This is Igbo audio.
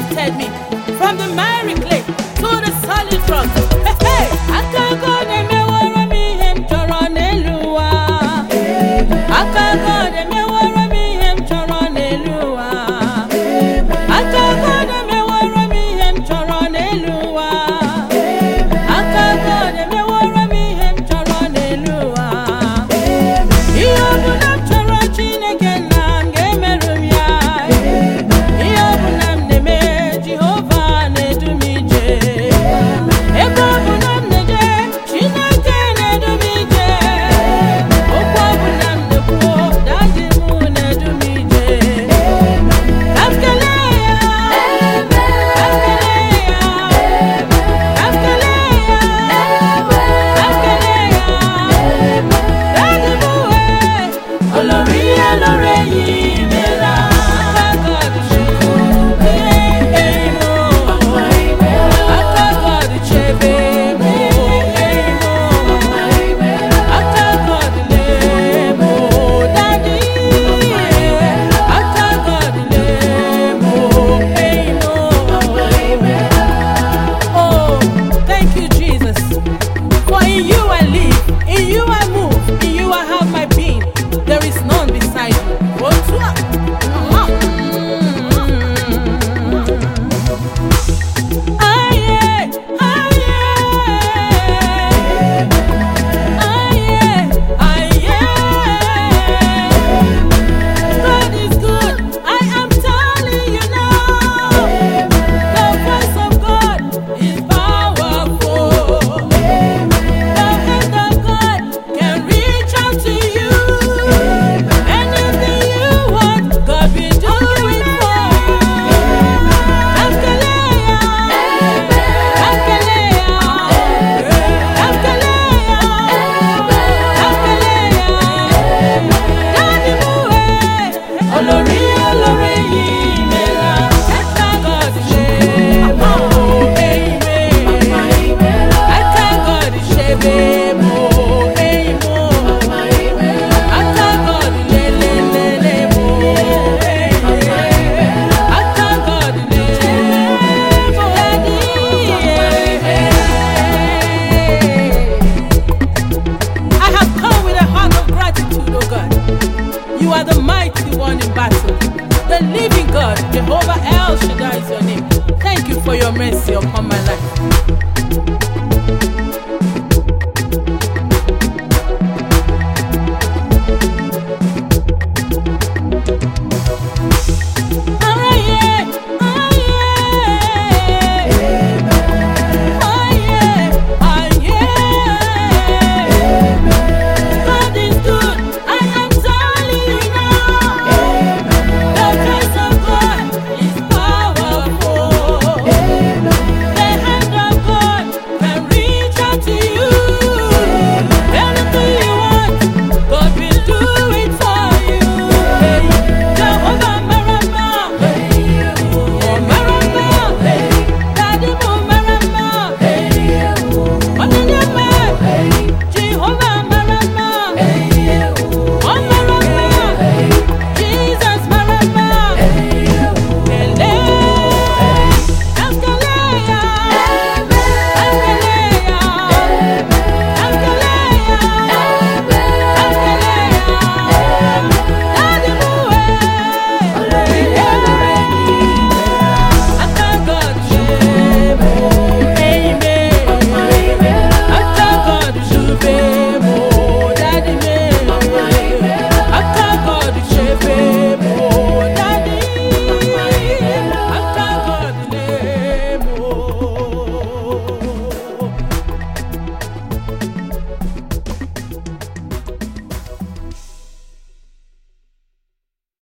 lifted me from the miry clay to the solid rock. Hey, akago de me wara mi hem choro n'eluwa. Akago de me wara mi hem choro n'eluwa. Akago de me wara mi hem choro n'eluwa. Akago de me wara mi hem choro n'eluwa. Iyo bu na choro Chineke na ngemeru ya. Iyo bu na neme Jehovah na-edu m ije. Ebe ọ bụ na m na-eje Chineke na-edu m ije. Okwu ọ bụ na m na-ekwu Daddy m na-edu m ije. Ka m kelee ya, ka m kelee ya, ka m kelee ya, ka m kelee ya. Daddy m olórí olórí yìí mẹ́la. God ṣubú èèmọ̀. God ṣebé mọ́ èèmọ̀. God lè mọ́ Daddy. God lè mọ́ èèmọ̀. Oh, thank you, Jesus. For in you I live, in you I move, in you I have my being. There is none beside you. Oh, twa. Aye, aye, aye, aye. God is good. I am telling you now. The voice of God is powerful. The hand of God can reach out to you. Anything you want, God will do it for you. Amkeleya, amkeleya, amkeleya, amkeleya. Daddy muwe, olórí olórí yìí mẹ́la. God ṣebé èèmọ̀. God ṣebé mọ́ èèmọ̀. God lelelele mọ́ èèmọ̀. God lè mọ́ Daddy. I have come with a heart of gratitude, O God. You are the mighty one in battle, the living God. Jehovah El Shaddai is your name. Thank you for your mercy upon my life.